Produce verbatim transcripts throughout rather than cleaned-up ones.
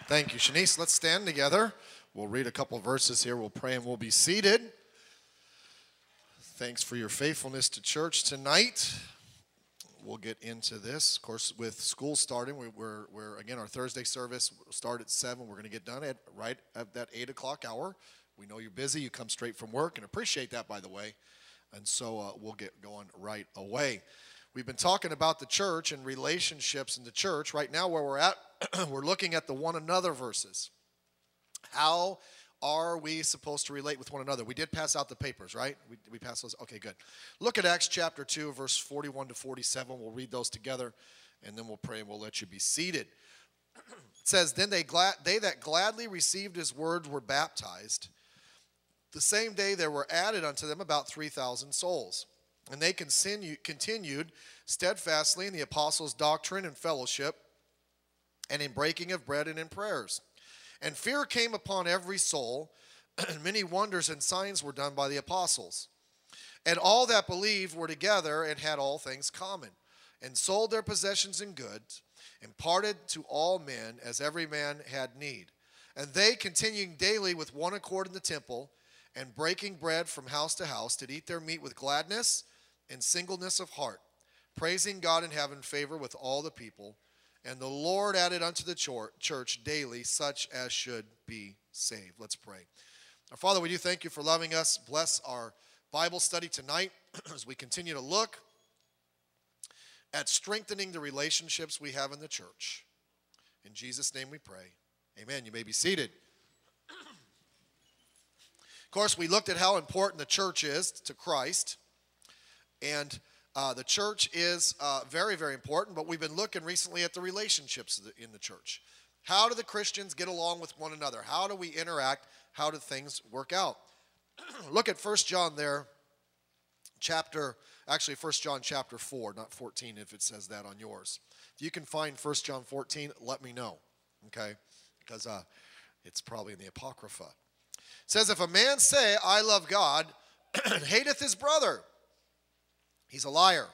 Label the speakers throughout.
Speaker 1: Thank you, Shanice. Let's stand together. We'll read a couple verses here. We'll pray and we'll be seated. Thanks for your faithfulness to church tonight. We'll get into this. Of course, with school starting, we, we're, we're, again, our Thursday service will start at seven. We're going to get done at right at that eight o'clock hour. We know you're busy. You come straight from work, and appreciate that, by the way. And so uh, we'll get going right away. We've been talking about the church and relationships in the church. Right now, where we're at, we're looking at the one another verses. How are we supposed to relate with one another? We did pass out the papers, right? We, we passed those? Okay, good. Look at Acts chapter two, verse forty-one to forty-seven. We'll read those together, and then we'll pray and we'll let you be seated. It says, Then they, glad, they that gladly received his words were baptized. The same day there were added unto them about three thousand souls. And they continue, continued steadfastly in the apostles' doctrine and fellowship, and in breaking of bread and in prayers. And fear came upon every soul, and many wonders and signs were done by the apostles. And all that believed were together and had all things common, and sold their possessions and goods, and parted to all men as every man had need. And they, continuing daily with one accord in the temple, and breaking bread from house to house, did eat their meat with gladness and singleness of heart, praising God and having favor with all the people. And the Lord added unto the church daily such as should be saved. Let's pray. Our Father, we do thank you for loving us. Bless our Bible study tonight as we continue to look at strengthening the relationships we have in the church. In Jesus' name we pray. Amen. You may be seated. Of course, we looked at how important the church is to Christ. And uh, the church is uh, very, very important, but we've been looking recently at the relationships in the church. How do the Christians get along with one another? How do we interact? How do things work out? Look at First John there, chapter, actually First John chapter four, not fourteen if it says that on yours. If you can find First John fourteen, let me know, okay? Because uh, it's probably in the Apocrypha. It says, if a man say, I love God, and hateth his brother, he's a liar.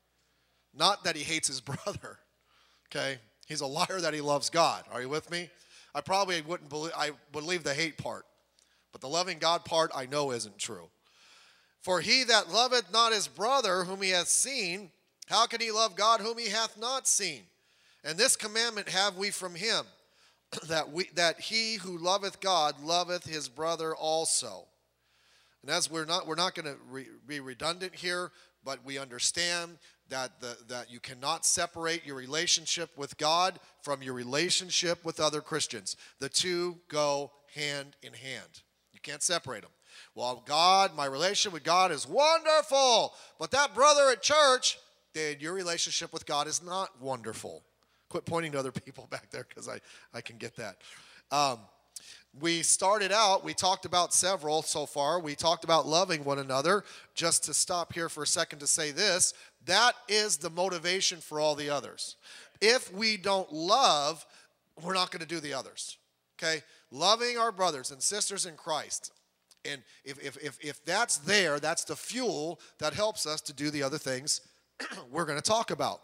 Speaker 1: Not that he hates his brother, okay? He's a liar that he loves God. Are you with me? I probably wouldn't believe, I believe the hate part. But the loving God part I know isn't true. For he that loveth not his brother whom he hath seen, how can he love God whom he hath not seen? And this commandment have we from him, that we that he who loveth God loveth his brother also. And as we're not we're not going to re, be redundant here, but we understand that the that you cannot separate your relationship with God from your relationship with other Christians. The two go hand in hand. You can't separate them. Well, God, my relationship with God is wonderful, but that brother at church, then your relationship with God is not wonderful. Quit pointing to other people back there because I, I can get that. Um, we started out, we talked about several so far. We talked about loving one another. Just to stop here for a second to say this, that is the motivation for all the others. If we don't love, we're not going to do the others, okay? Loving our brothers and sisters in Christ. And if, if, if, if that's there, that's the fuel that helps us to do the other things we're going to talk about.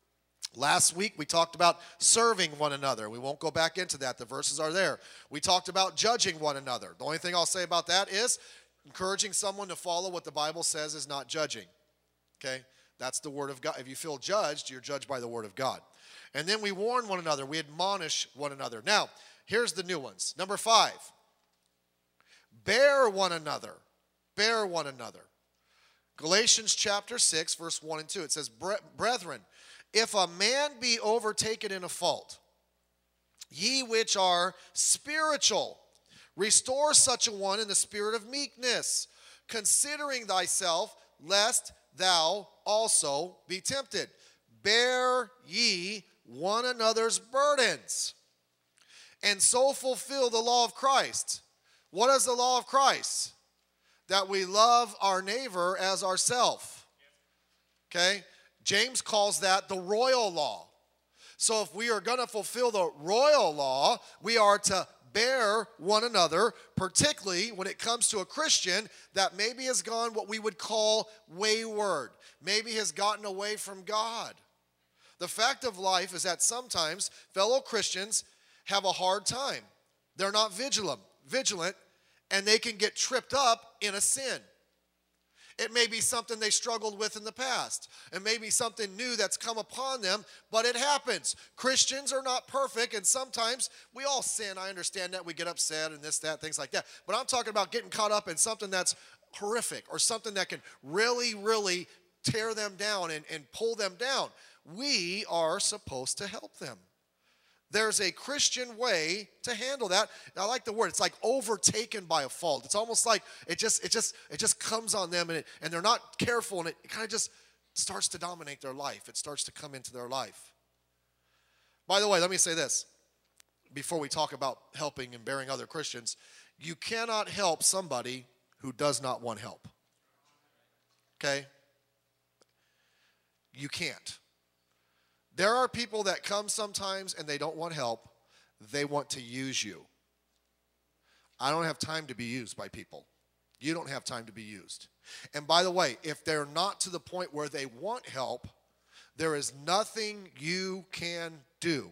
Speaker 1: Last week, we talked about serving one another. We won't go back into that. The verses are there. We talked about judging one another. The only thing I'll say about that is encouraging someone to follow what the Bible says is not judging. Okay? That's the word of God. If you feel judged, you're judged by the word of God. And then we warn one another. We admonish one another. Now, here's the new ones. Number five, bear one another. Bear one another. Galatians chapter six, verse one and two. It says, Brethren, if a man be overtaken in a fault, ye which are spiritual, restore such a one in the spirit of meekness, considering thyself, lest thou also be tempted. Bear ye one another's burdens, and so fulfill the law of Christ. What is the law of Christ? That we love our neighbor as ourself. Okay? James calls that the royal law. So if we are going to fulfill the royal law, we are to bear one another, particularly when it comes to a Christian that maybe has gone what we would call wayward, maybe has gotten away from God. The fact of life is that sometimes fellow Christians have a hard time. They're not vigilant, vigilant, and they can get tripped up in a sin. It may be something they struggled with in the past. It may be something new that's come upon them, but it happens. Christians are not perfect, and sometimes we all sin. I understand that. We get upset and this, that, things like that. But I'm talking about getting caught up in something that's horrific or something that can really, really tear them down and, and pull them down. We are supposed to help them. There's a Christian way to handle that. I like the word. It's like overtaken by a fault. It's almost like it just it just it just comes on them, and it, and they're not careful, and it, it kind of just starts to dominate their life. It starts to come into their life. By the way, let me say this before we talk about helping and bearing other Christians. You cannot help somebody who does not want help. Okay? You can't. There are people that come sometimes and they don't want help. They want to use you. I don't have time to be used by people. You don't have time to be used. And by the way, if they're not to the point where they want help, there is nothing you can do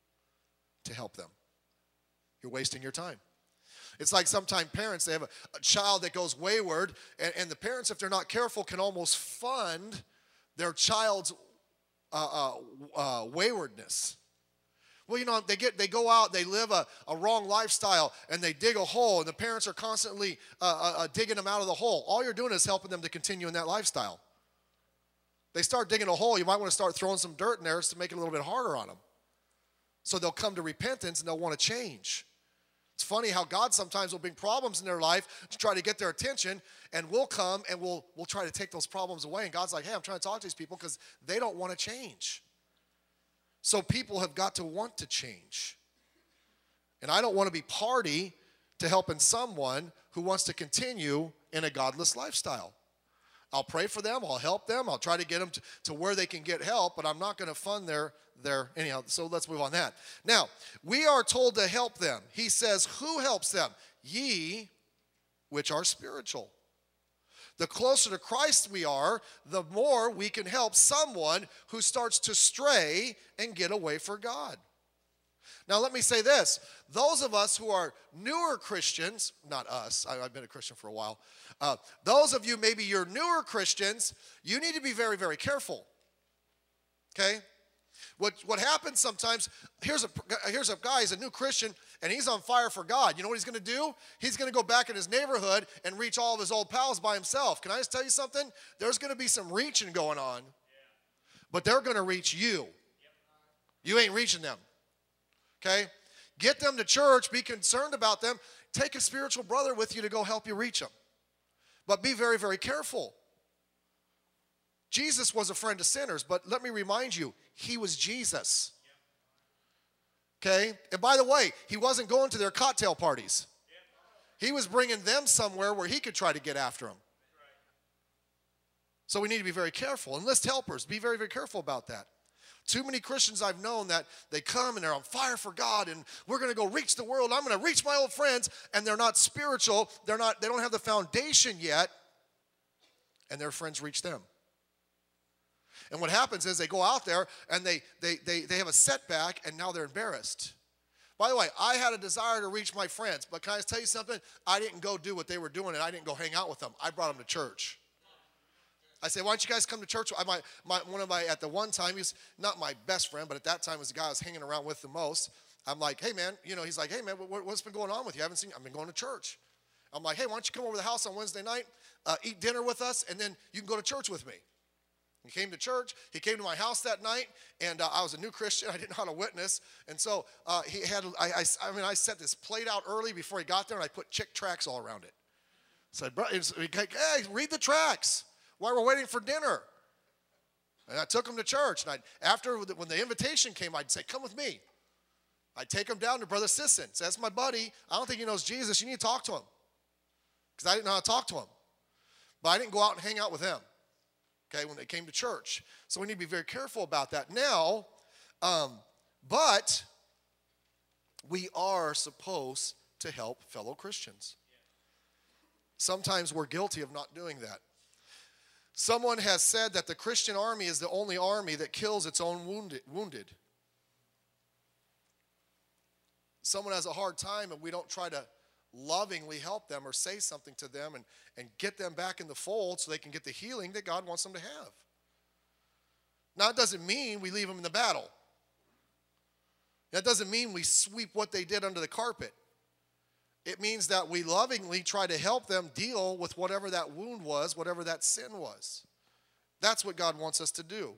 Speaker 1: to help them. You're wasting your time. It's like sometimes parents, they have a, a child that goes wayward, and, and the parents, if they're not careful, can almost fund their child's Uh, uh, uh, waywardness. Well, you know, they get they go out, they live a, a wrong lifestyle, and they dig a hole, and the parents are constantly uh, uh, uh, digging them out of the hole. All you're doing is helping them to continue in that lifestyle. They start digging a hole, you might want to start throwing some dirt in there to make it a little bit harder on them. So they'll come to repentance and they'll want to change. It's funny how God sometimes will bring problems in their life to try to get their attention, and we'll come and we'll we'll try to take those problems away. And God's like, hey, I'm trying to talk to these people because they don't want to change. So people have got to want to change. And I don't want to be party to helping someone who wants to continue in a godless lifestyle. I'll pray for them. I'll help them. I'll try to get them to, to where they can get help, but I'm not going to fund their, their, anyhow, so let's move on that. Now, we are told to help them. He says, who helps them? Ye, which are spiritual. The closer to Christ we are, the more we can help someone who starts to stray and get away from God. Now, let me say this. Those of us who are newer Christians, not us, I, I've been a Christian for a while. Uh, those of you, maybe you're newer Christians, you need to be very, very careful. Okay? What, what happens sometimes, here's a, here's a guy, he's a new Christian, and he's on fire for God. You know what he's going to do? He's going to go back in his neighborhood and reach all of his old pals by himself. Can I just tell you something? There's going to be some reaching going on, but they're going to reach you. You ain't reaching them. Okay? Get them to church. Be concerned about them. Take a spiritual brother with you to go help you reach them. But be very, very careful. Jesus was a friend of sinners, but let me remind you, he was Jesus. Okay? And by the way, he wasn't going to their cocktail parties. He was bringing them somewhere where he could try to get after them. So we need to be very careful. Enlist helpers. Be very, very careful about that. Too many Christians I've known that they come and they're on fire for God, and we're going to go reach the world. I'm going to reach my old friends, and they're not spiritual. They're not. They don't have the foundation yet, and their friends reach them. And what happens is they go out there and they they they they have a setback, and now they're embarrassed. By the way, I had a desire to reach my friends, but can I tell you something? I didn't go do what they were doing, and I didn't go hang out with them. I brought them to church. I said, why don't you guys come to church? I, my, my, one of my, at the one time, he's not my best friend, but at that time was the guy I was hanging around with the most. I'm like, hey, man, you know, he's like, hey, man, what, what's been going on with you? I haven't seen you. I've been going to church. I'm like, hey, why don't you come over to the house on Wednesday night, uh, eat dinner with us, and then you can go to church with me. He came to church. He came to my house that night, and uh, I was a new Christian. I didn't know how to witness, and so uh, he had. I, I, I mean, I set this plate out early before he got there, and I put Chick tracts all around it. Said, bro, hey, read the tracts while we're waiting for dinner. And I took him to church, and I'd, after when the invitation came, I'd say, come with me. I'd take him down to Brother Sisson. Say, that's my buddy. I don't think he knows Jesus. You need to talk to him, because I didn't know how to talk to him. But I didn't go out and hang out with him. Okay, when they came to church. So we need to be very careful about that. Now, um, but we are supposed to help fellow Christians. Sometimes we're guilty of not doing that. Someone has said that the Christian army is the only army that kills its own wounded. wounded. someone has a hard time and we don't try to lovingly help them or say something to them and, and get them back in the fold so they can get the healing that God wants them to have. Now, it doesn't mean we leave them in the battle. That doesn't mean we sweep what they did under the carpet. It means that we lovingly try to help them deal with whatever that wound was, whatever that sin was. That's what God wants us to do.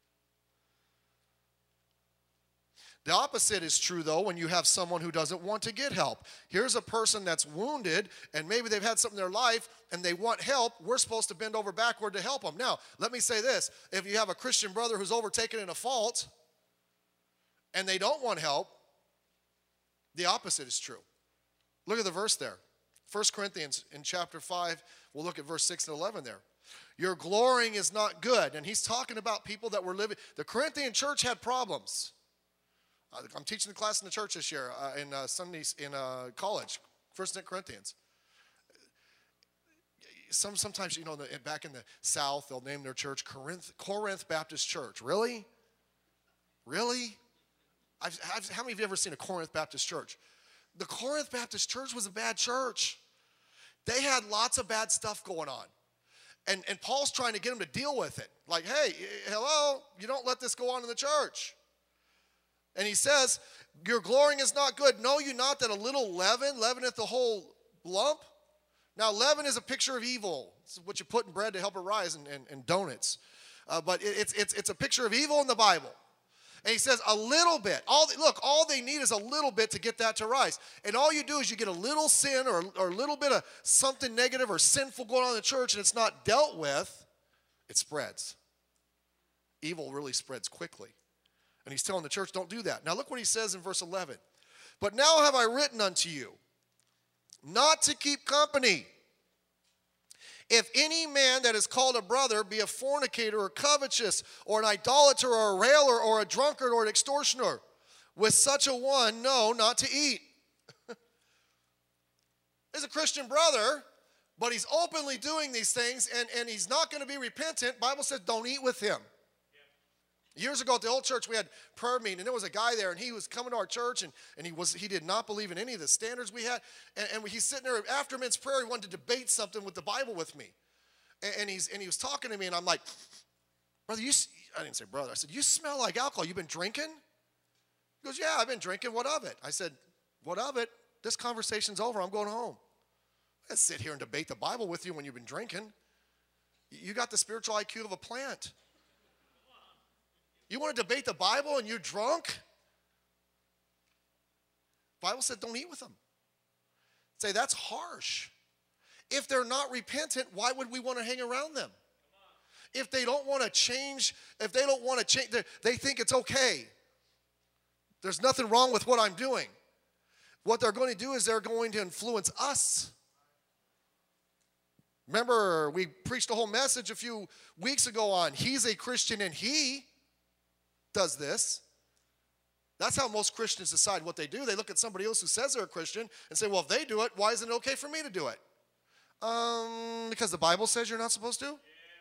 Speaker 1: The opposite is true, though, when you have someone who doesn't want to get help. Here's a person that's wounded, and maybe they've had something in their life, and they want help. We're supposed to bend over backward to help them. Now, let me say this. If you have a Christian brother who's overtaken in a fault, and they don't want help, the opposite is true. Look at the verse there. First Corinthians in chapter five, we'll look at verse six and eleven there. Your glorying is not good. And he's talking about people that were living. The Corinthian church had problems. I'm teaching the class in the church this year uh, in uh, Sundays in uh, college, First Corinthians. Some sometimes, you know, the, back in the South, they'll name their church Corinth, Corinth Baptist Church. Really? Really? I've, I've, how many of you ever seen a Corinth Baptist church? The Corinth Baptist Church was a bad church. They had lots of bad stuff going on. And, and Paul's trying to get them to deal with it. Like, hey, hello, you don't let this go on in the church. And he says, your glorying is not good. Know you not that a little leaven leaveneth the whole lump? Now, leaven is a picture of evil. It's what you put in bread to help it rise, and, and, and donuts. Uh, but it, it's, it's, it's a picture of evil in the Bible. And he says a little bit. All look, all they need is a little bit to get that to rise. And all you do is you get a little sin or, or a little bit of something negative or sinful going on in the church, and it's not dealt with, it spreads. Evil really spreads quickly. And he's telling the church, don't do that. Now look what he says in verse eleven. But now have I written unto you, not to keep company. If any man that is called a brother be a fornicator or covetous or an idolater or a railer or a drunkard or an extortioner, with such a one, no, not to eat. There's a Christian brother, but he's openly doing these things, and, and he's not going to be repentant. Bible says don't eat with him. Years ago at the old church, we had prayer meeting, and there was a guy there, and he was coming to our church, and, and he was he did not believe in any of the standards we had. And, and he's sitting there after men's prayer, he wanted to debate something with the Bible with me. And, and he's and he was talking to me, and I'm like, brother, you I didn't say brother. I said, you smell like alcohol. You been drinking? He goes, yeah, I've been drinking. What of it? I said, what of it? This conversation's over. I'm going home. I can't sit here and debate the Bible with you when you've been drinking. You got the spiritual I Q of a plant. You want to debate the Bible and you're drunk? The Bible said don't eat with them. Say that's harsh. If they're not repentant, why would we want to hang around them? If they don't want to change, if they don't want to change, they think it's okay. There's nothing wrong with what I'm doing. What they're going to do is they're going to influence us. Remember, we preached a whole message a few weeks ago on he's a Christian and he does this. That's how most Christians decide what they do. They look at somebody else who says they're a Christian and say, well, if they do it, why isn't it okay for me to do it? Um, because the Bible says you're not supposed to? Yeah,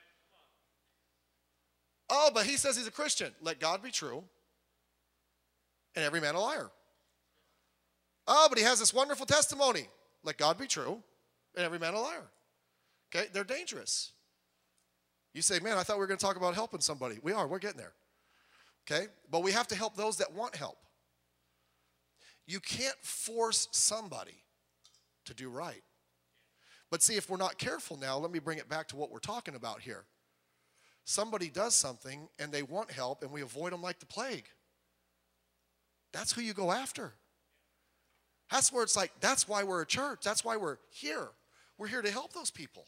Speaker 1: oh, but he says he's a Christian. Let God be true and every man a liar. Oh, but he has this wonderful testimony. Let God be true and every man a liar. Okay, they're dangerous. You say, man, I thought we were going to talk about helping somebody. We are, we're getting there. Okay, but we have to help those that want help. You can't force somebody to do right. But see, if we're not careful now, let me bring it back to what we're talking about here. Somebody does something and they want help and we avoid them like the plague. That's who you go after. That's where it's like, that's why we're a church. That's why we're here. We're here to help those people.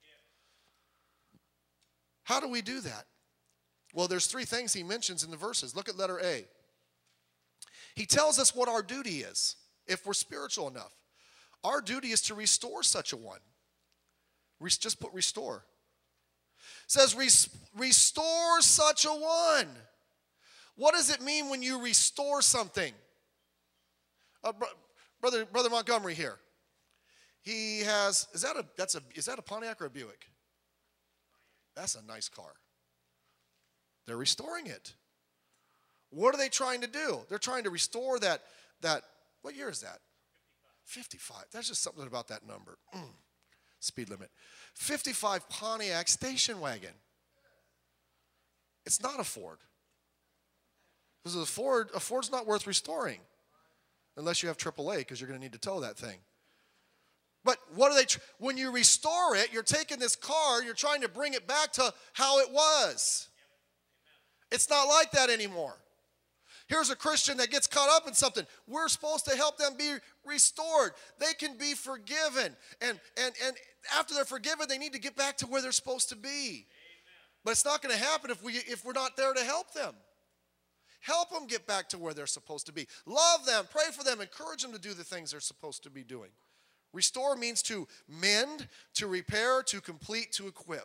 Speaker 1: How do we do that? Well, there's three things he mentions in the verses. Look at letter A. He tells us what our duty is, if we're spiritual enough. Our duty is to restore such a one. Just put restore. It says, restore such a one. What does it mean when you restore something? Uh, bro, brother, brother Montgomery here. He has, is that a, that's a, is that a Pontiac or a Buick? That's a nice car. They're restoring it. What are they trying to do? They're trying to restore that, that What year is that? fifty-five. There's just something about that number. Mm. Speed limit. fifty-five Pontiac station wagon. It's not a Ford. Because a Ford, a Ford's not worth restoring. Unless you have triple A, because you're going to need to tow that thing. But what are they, tr- when you restore it, you're taking this car, you're trying to bring it back to how it was. It's not like that anymore. Here's a Christian that gets caught up in something. We're supposed to help them be restored. They can be forgiven. And, and, and after they're forgiven, they need to get back to where they're supposed to be. Amen. But it's not going to happen if, we, if we're not there to help them. Help them get back to where they're supposed to be. Love them, pray for them, encourage them to do the things they're supposed to be doing. Restore means to mend, to repair, to complete, to equip.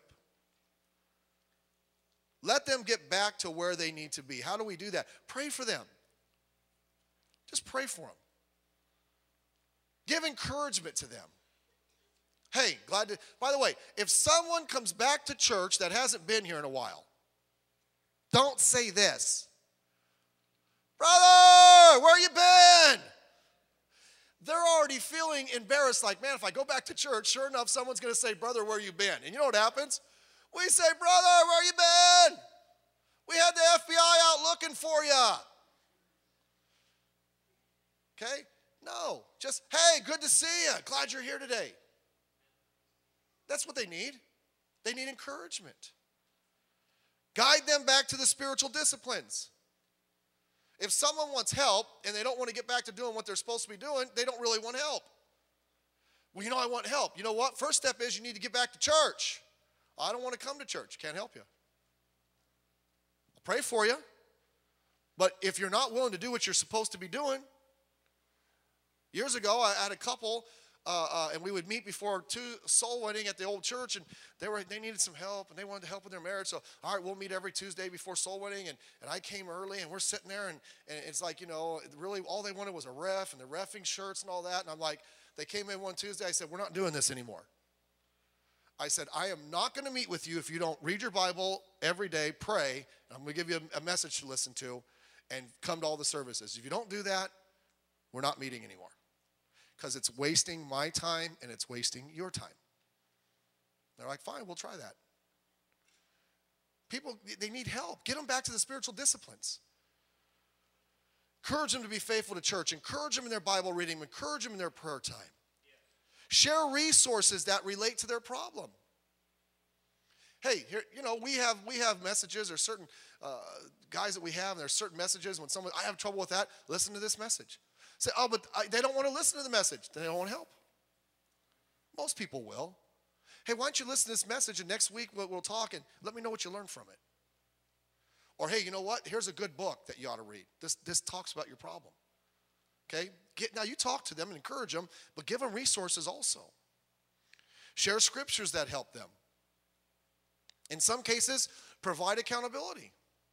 Speaker 1: Let them get back to where they need to be. How do we do that? Pray for them. Just pray for them. Give encouragement to them. Hey, glad to, by the way, if someone comes back to church that hasn't been here in a while, don't say this. Brother, where you been? They're already feeling embarrassed, like, man, if I go back to church, sure enough, someone's going to say, brother, where you been? And you know what happens? We say, brother, where you been? We had the F B I out looking for you. Okay? No, just, hey, good to see you. Glad you're here today. That's what they need. They need encouragement. Guide them back to the spiritual disciplines. If someone wants help and they don't want to get back to doing what they're supposed to be doing, they don't really want help. Well, you know, I want help. You know what? First step is you need to get back to church. I don't want to come to church. Can't help you. I'll pray for you. But if you're not willing to do what you're supposed to be doing, years ago I had a couple, uh, uh, and we would meet before two soul winning at the old church, and they were they needed some help, and they wanted to help with their marriage. So, all right, we'll meet every Tuesday before soul winning, and, and I came early, and we're sitting there, and, and it's like, you know, really all they wanted was a ref and the reffing shirts and all that, and I'm like, they came in one Tuesday, I said, we're not doing this anymore. I said, I am not going to meet with you if you don't read your Bible every day, pray, and I'm going to give you a, a message to listen to, and come to all the services. If you don't do that, we're not meeting anymore. Because it's wasting my time and it's wasting your time. They're like, fine, we'll try that. People, they need help. Get them back to the spiritual disciplines. Encourage them to be faithful to church. Encourage them in their Bible reading. Encourage them in their prayer time. Share resources that relate to their problem. Hey, here, you know, we have we have messages or certain uh, guys that we have, and there's certain messages when someone, I have trouble with that, listen to this message. Say, oh, but I, they don't want to listen to the message. They don't want help. Most people will. Hey, why don't you listen to this message, and next week we'll, we'll talk, and let me know what you learned from it. Or, hey, you know what? Here's a good book that you ought to read. This, this talks about your problem. Okay? Get, now, you talk to them and encourage them, but give them resources also. Share scriptures that help them. In some cases, provide accountability.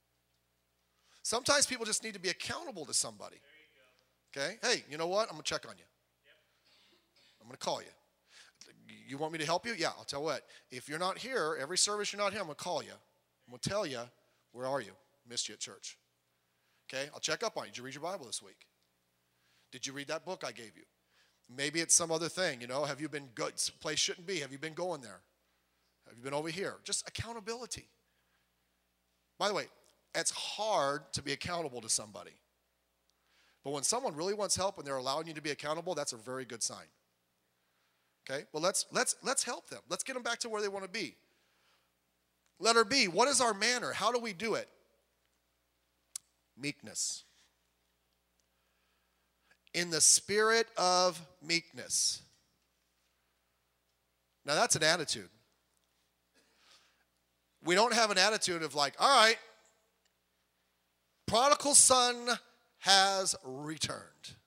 Speaker 1: Sometimes people just need to be accountable to somebody. Okay? Hey, you know what? I'm going to check on you. Yep. I'm going to call you. You want me to help you? Yeah, I'll tell you what. If you're not here, every service you're not here, I'm going to call you. I'm going to tell you, where are you? Missed you at church. Okay? I'll check up on you. Did you read your Bible this week? Did you read that book I gave you? Maybe it's some other thing, you know. Have you been good? Place shouldn't be. Have you been going there? Have you been over here? Just accountability. By the way, it's hard to be accountable to somebody. But when someone really wants help and they're allowing you to be accountable, that's a very good sign. Okay? Well, let's let's let's help them. Let's get them back to where they want to be. Letter B, what is our manner? How do we do it? Meekness. In the spirit of meekness. Now that's an attitude. We don't have an attitude of like, all right, prodigal son has returned.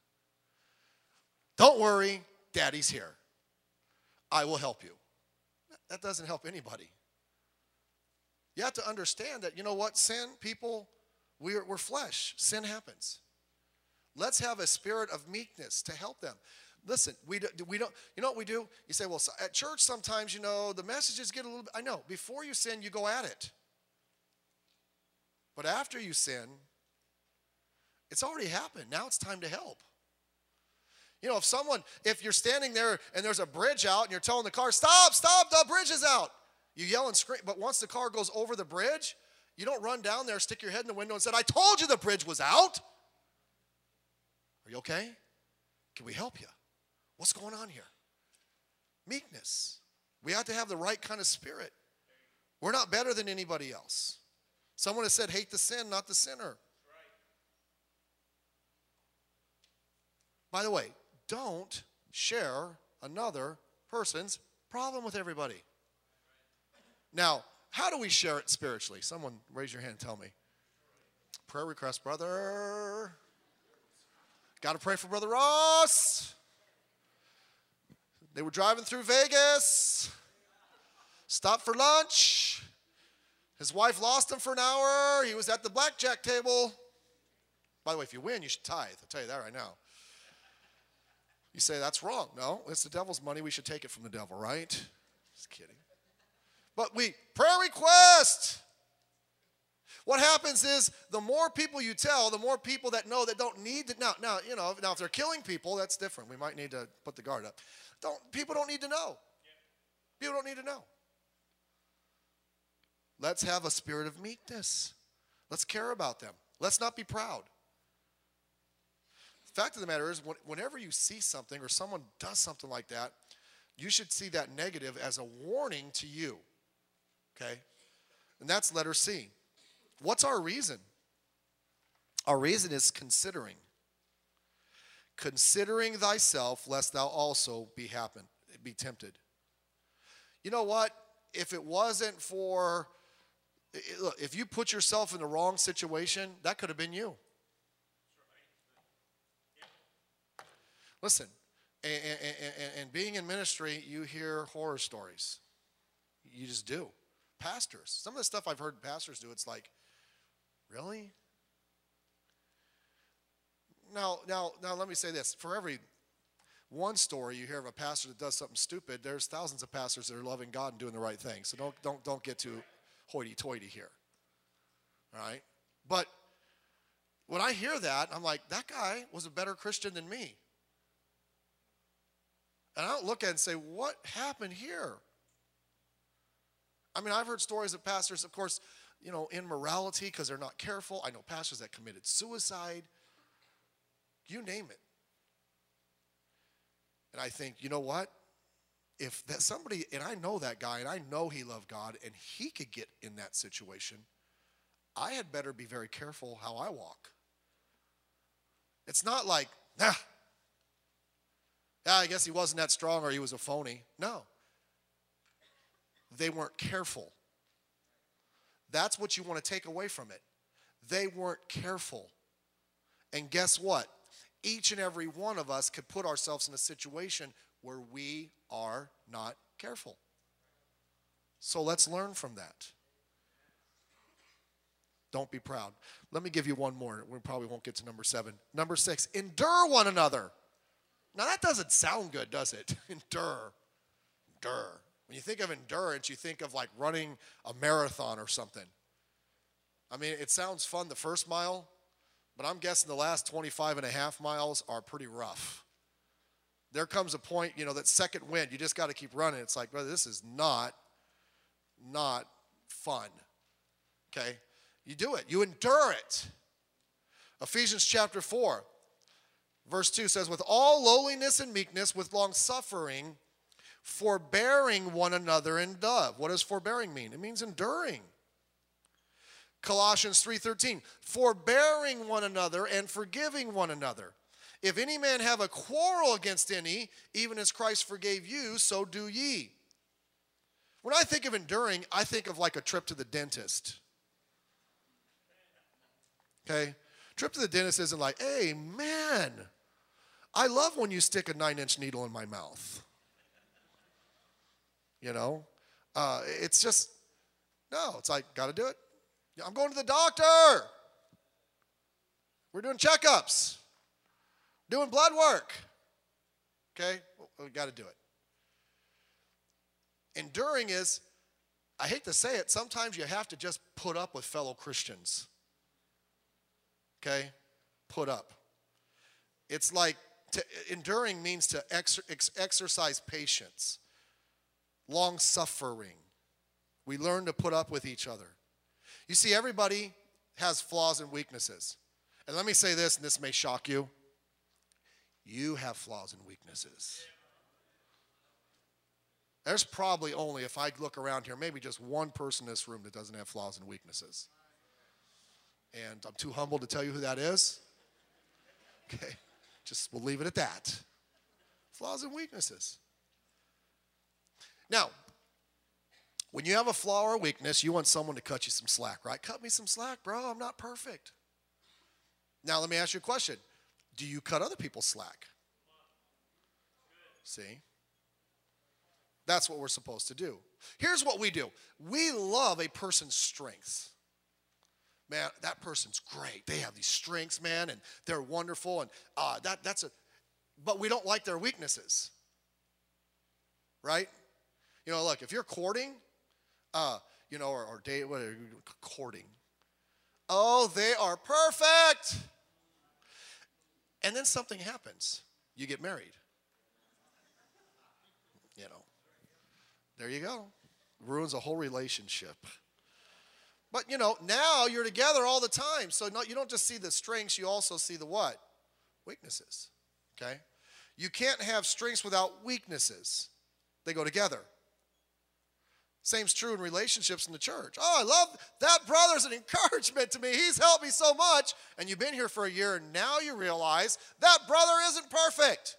Speaker 1: Don't worry, daddy's here. I will help you. That doesn't help anybody. You have to understand that, you know what, sin, people, we're, we're flesh. Sin happens. Let's have a spirit of meekness to help them. Listen, we, do, we don't, you know what we do? You say, well, at church sometimes, you know, the messages get a little bit, I know, before you sin, you go at it. But after you sin, it's already happened. Now it's time to help. You know, if someone, if you're standing there and there's a bridge out and you're telling the car, stop, stop, the bridge is out. You yell and scream, but once the car goes over the bridge, you don't run down there, stick your head in the window and say, I told you the bridge was out. Are you okay? Can we help you? What's going on here? Meekness. We have to have the right kind of spirit. We're not better than anybody else. Someone has said, hate the sin, not the sinner. By the way, don't share another person's problem with everybody. Now, how do we share it spiritually? Someone raise your hand and tell me. Prayer request, brother. Got to pray for Brother Ross. They were driving through Vegas. Stopped for lunch. His wife lost him for an hour. He was at the blackjack table. By the way, if you win, you should tithe. I'll tell you that right now. You say, that's wrong. No, it's the devil's money. We should take it from the devil, right? Just kidding. But we, prayer request. What happens is the more people you tell, the more people that know that don't need to. Now, now, you know, now if they're killing people, that's different. We might need to put the guard up. Don't, people don't need to know. People don't need to know. Let's have a spirit of meekness. Let's care about them. Let's not be proud. The fact of the matter is, whenever you see something or someone does something like that, you should see that negative as a warning to you. Okay? And that's letter C. What's our reason? Our reason is considering. Considering thyself, lest thou also be happen, be tempted. You know what? If it wasn't for, look, if you put yourself in the wrong situation, that could have been you. Listen, and, and, and being in ministry, you hear horror stories. You just do. Pastors. Some of the stuff I've heard pastors do, it's like, really? Now, now, now let me say this. For every one story you hear of a pastor that does something stupid, there's thousands of pastors that are loving God and doing the right thing. So don't, don't, don't get too hoity-toity here. All right? But when I hear that, I'm like, that guy was a better Christian than me. And I don't look at it and say, what happened here? I mean, I've heard stories of pastors, of course, you know, immorality because they're not careful. I know pastors that committed suicide. You name it. And I think, you know what? If that somebody, and I know that guy, and I know he loved God, and he could get in that situation, I had better be very careful how I walk. It's not like, nah, yeah, I guess he wasn't that strong or he was a phony. No. They weren't careful. That's what you want to take away from it. They weren't careful. And guess what? Each and every one of us could put ourselves in a situation where we are not careful. So let's learn from that. Don't be proud. Let me give you one more. We probably won't get to number seven. Number six, endure one another. Now that doesn't sound good, does it? Endure. Endure. When you think of endurance, you think of like running a marathon or something. I mean, it sounds fun the first mile, but I'm guessing the last twenty-five and a half miles are pretty rough. There comes a point, you know, that second wind, you just got to keep running. It's like, brother, this is not, not fun. Okay? You do it. You endure it. Ephesians chapter four, verse two says, with all lowliness and meekness, with long suffering, forbearing one another in love. What does forbearing mean? It means enduring. Colossians three thirteen, forbearing one another and forgiving one another. If any man have a quarrel against any, even as Christ forgave you, so do ye. When I think of enduring, I think of like a trip to the dentist. Okay? Trip to the dentist isn't like, hey, man, I love when you stick a nine-inch needle in my mouth. You know? Uh, it's just, no, it's like, got to do it. I'm going to the doctor. We're doing checkups. Doing blood work. Okay? We got to do it. Enduring is, I hate to say it, sometimes you have to just put up with fellow Christians. Okay? Put up. It's like to enduring means to ex, ex, exercise patience, long suffering. We learn to put up with each other. You see, everybody has flaws and weaknesses. And let me say this, and this may shock you. You have flaws and weaknesses. There's probably only, if I look around here, maybe just one person in this room that doesn't have flaws and weaknesses. And I'm too humble to tell you who that is. Okay, just we'll leave it at that. Flaws and weaknesses. Now, when you have a flaw or a weakness, you want someone to cut you some slack, right? Cut me some slack, bro. I'm not perfect. Now, let me ask you a question. Do you cut other people slack? See? That's what we're supposed to do. Here's what we do. We love a person's strengths. Man, that person's great. They have these strengths, man, and they're wonderful. And uh, that that's a, but we don't like their weaknesses, right? You know, look, if you're courting, uh, you know, or, or date, what are you courting? Oh, they are perfect. And then something happens. You get married. You know, there you go. Ruins a whole relationship. But, you know, now you're together all the time. So no, you don't just see the strengths, you also see the what? Weaknesses, okay? You can't have strengths without weaknesses. They go together. Same's true in relationships in the church. Oh, I love that brother's an encouragement to me. He's helped me so much. And you've been here for a year, and now you realize that brother isn't perfect.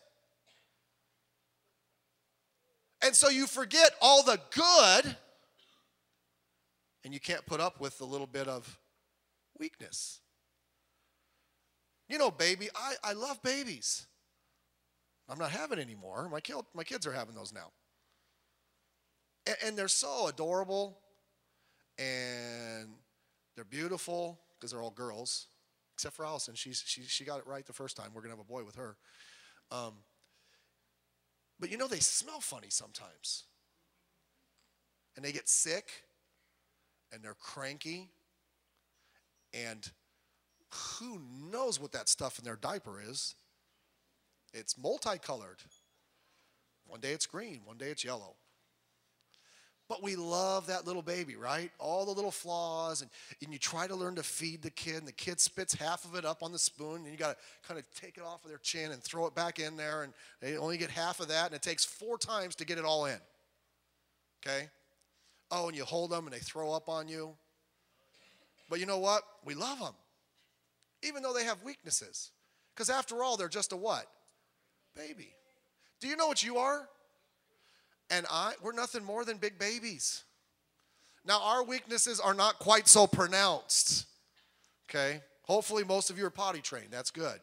Speaker 1: And so you forget all the good, and you can't put up with the little bit of weakness. You know, baby, I, I love babies. I'm not having any more. My, kid, my kids are having those now. And, and they're so adorable, and they're beautiful, because they're all girls, except for Allison. She's, she, she got it right the first time. We're going to have a boy with her. Um, but, you know, they smell funny sometimes. And they get sick. And they're cranky, and who knows what that stuff in their diaper is. It's multicolored. One day it's green, one day it's yellow. But we love that little baby, right? All the little flaws, and, and you try to learn to feed the kid, and the kid spits half of it up on the spoon, and you got to kind of take it off of their chin and throw it back in there, and they only get half of that, and it takes four times to get it all in, okay? Oh, and you hold them and they throw up on you. But you know what? We love them, even though they have weaknesses. Because after all, they're just a what? Baby. Do you know what you are? And I, we're nothing more than big babies. Now, our weaknesses are not quite so pronounced. Okay? Hopefully, most of you are potty trained. That's good.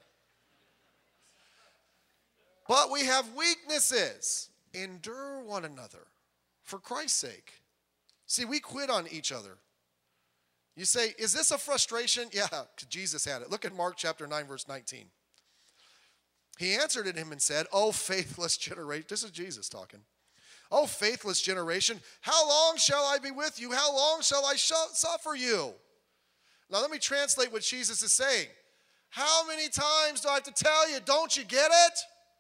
Speaker 1: But we have weaknesses. Endure one another for Christ's sake. See, we quit on each other. You say, is this a frustration? Yeah, Jesus had it. Look at Mark chapter nine, verse nineteen. He answered him and said, "O faithless generation." This is Jesus talking. "O faithless generation, how long shall I be with you? How long shall I sh- suffer you?" Now let me translate what Jesus is saying. How many times do I have to tell you, don't you get it?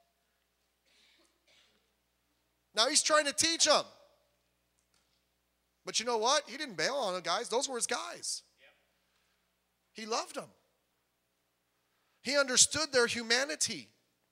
Speaker 1: Now he's trying to teach them. But you know what? He didn't bail on them, guys. Those were his guys. Yep. He loved them. He understood their humanity.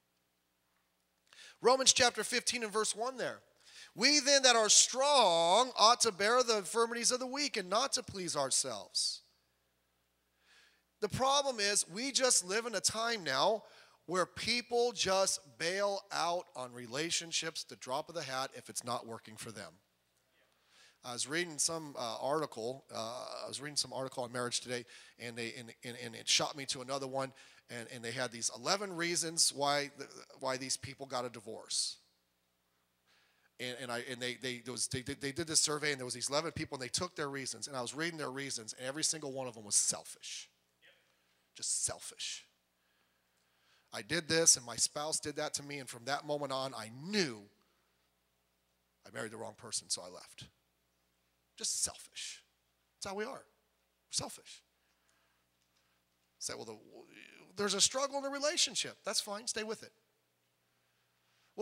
Speaker 1: Romans chapter fifteen and verse one there. "We then that are strong ought to bear the infirmities of the weak and not to please ourselves." The problem is we just live in a time now where people just bail out on relationships, the drop of the hat, if it's not working for them. I was reading some uh, article. Uh, I was reading some article on marriage today, and they and, and, and it shot me to another one. And, and they had these eleven reasons why the, why these people got a divorce. And, and I and they they there was, they did they did this survey, and there was these eleven people, and they took their reasons. And I was reading their reasons, and every single one of them was selfish. Yep. Just selfish. I did this, and my spouse did that to me, and from that moment on, I knew I married the wrong person, so I left. Just selfish. That's how we are. We're selfish. Say, well, the, there's a struggle in a relationship. That's fine. Stay with it.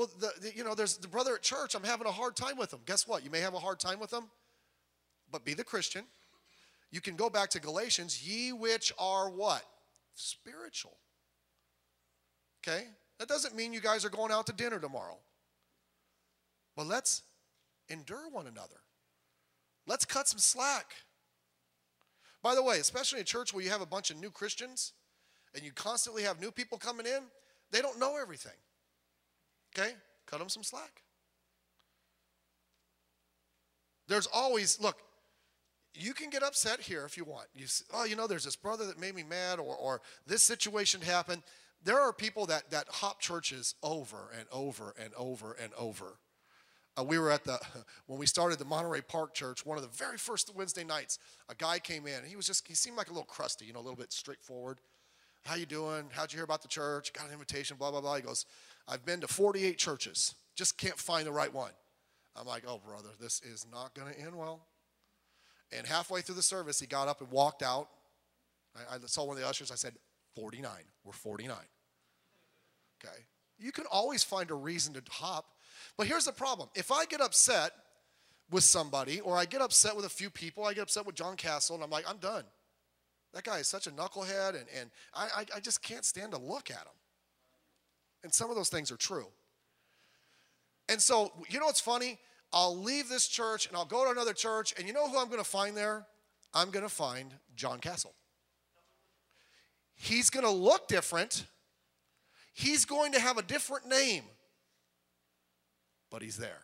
Speaker 1: well, the, the, you know, there's the brother at church. I'm having a hard time with him. Guess what? You may have a hard time with him, but be the Christian. You can go back to Galatians. Ye which are what? Spiritual. Okay? That doesn't mean you guys are going out to dinner tomorrow. But let's endure one another. Let's cut some slack. By the way, especially in a church where you have a bunch of new Christians and you constantly have new people coming in, they don't know everything. Okay? Cut them some slack. There's always, look, you can get upset here if you want. You say, oh, you know, there's this brother that made me mad, or, or this situation happened. There are people that, that hop churches over and over and over and over. Uh, we were at the, when we started the Monterey Park Church, one of the very first Wednesday nights, a guy came in. And he was just, he seemed like a little crusty, you know, a little bit straightforward. How you doing? How'd you hear about the church? Got an invitation, blah, blah, blah. He goes, I've been to forty-eight churches. Just can't find the right one. I'm like, oh, brother, this is not going to end well. And halfway through the service, he got up and walked out. I, I saw one of the ushers. I said, forty-nine. We're forty-nine. Okay. You can always find a reason to hop. But here's the problem. If I get upset with somebody, or I get upset with a few people, I get upset with John Castle, and I'm like, I'm done. That guy is such a knucklehead, and, and I, I, I just can't stand to look at him. And some of those things are true. And so, you know what's funny? I'll leave this church, and I'll go to another church, and you know who I'm going to find there? I'm going to find John Castle. He's going to look different. He's going to have a different name. But he's there.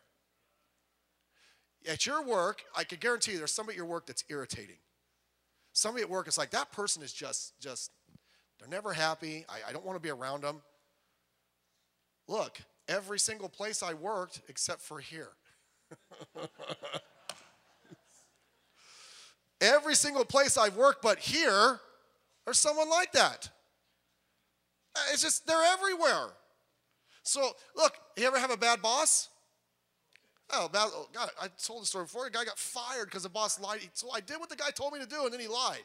Speaker 1: At your work, I can guarantee you there's somebody at your work that's irritating. Somebody at work is like, that person is just, just they're never happy. I, I don't want to be around them. Look, every single place I worked, except for here. Every single place I've worked, but here, there's someone like that. It's just, they're everywhere. So, look, you ever have a bad boss? Oh, bad, oh God, I told the story before. The guy got fired because the boss lied. So I did what the guy told me to do, and then he lied.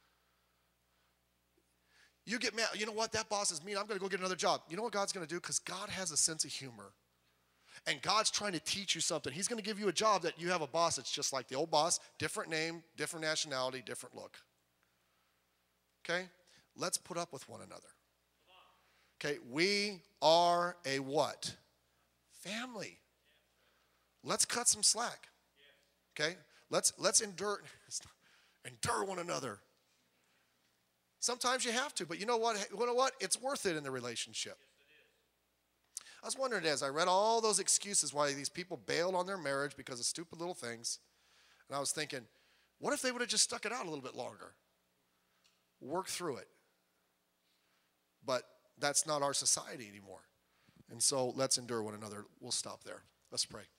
Speaker 1: You get mad. You know what? That boss is mean. I'm going to go get another job. You know what God's going to do? Because God has a sense of humor. And God's trying to teach you something. He's going to give you a job that you have a boss that's just like the old boss, different name, different nationality, different look. Okay? Let's put up with one another. Okay? We are a what? Family. Let's cut some slack. Okay? Let's let's endure endure one another. Sometimes you have to, but you know what? You know what? It's worth it in the relationship. I was wondering as I read all those excuses why these people bailed on their marriage because of stupid little things. And I was thinking, what if they would have just stuck it out a little bit longer? Work through it. But that's not our society anymore. And so let's endure one another. We'll stop there. Let's pray.